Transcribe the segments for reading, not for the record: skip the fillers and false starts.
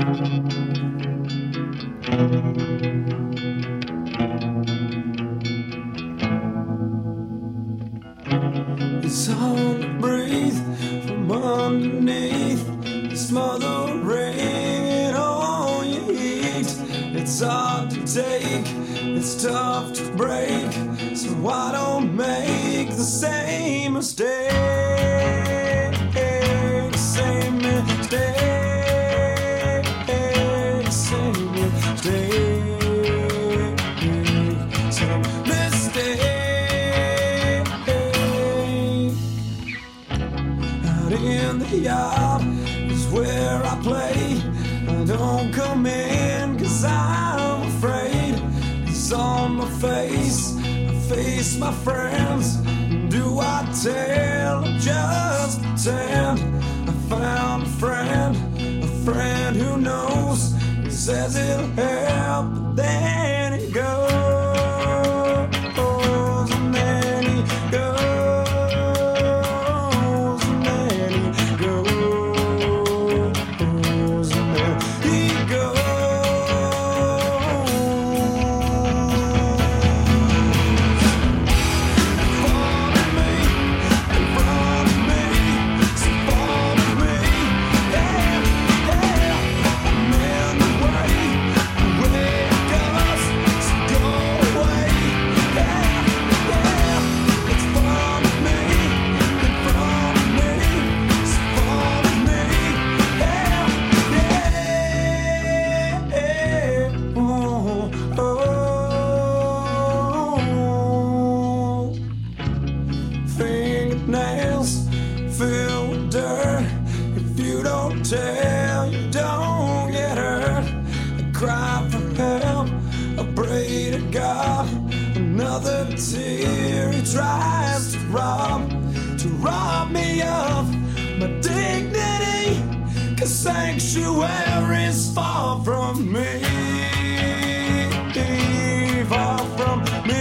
It's hard to breathe from underneath the smothering and all you eat. It's hard to take, it's tough to break, so I don't make the same mistake. Same mistake. Same mistake. Same mistake. Out in the yard is where I play. I don't come in 'cause I'm afraid. It's on my face, I face my friends. Do I tell or just pretend? I found a friend who knows. He says it'll help, but then he goes, and then he goes, and then he goes, and then he goes. Fingernails filled with dirt. If you don't tell, you don't get hurt. I cry for help, I pray to God. Another tear he tries to rob me of my dignity. 'Cause sanctuary's far from me, far from me.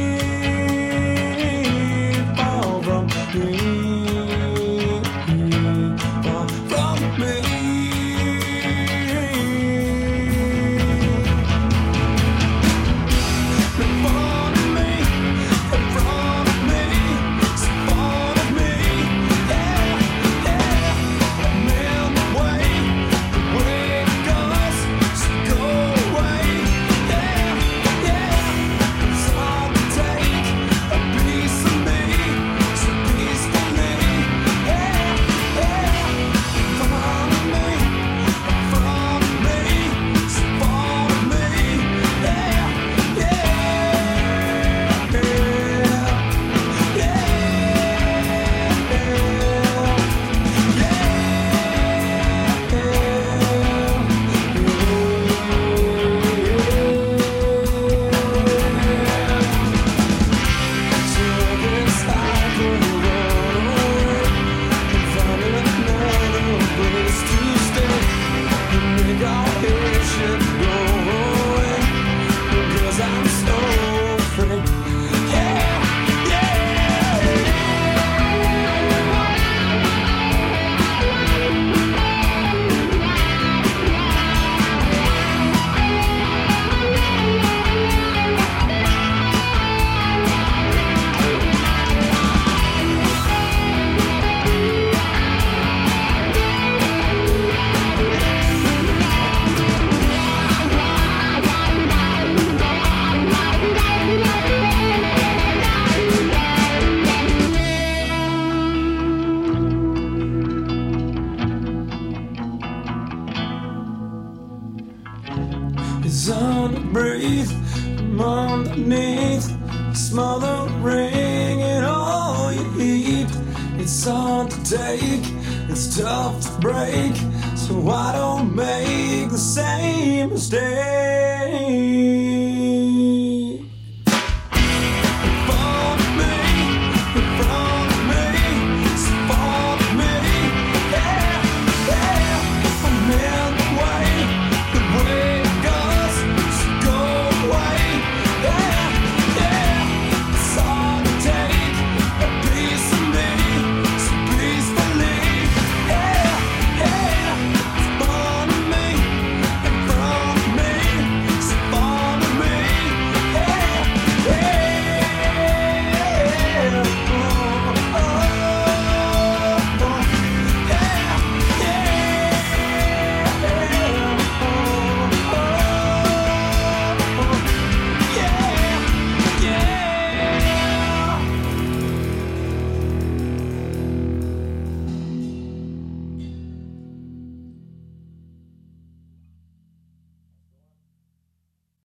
It's hard to breathe from underneath, smothering in all you eat. It's hard to take, it's tough to break, so I don't make the same mistake.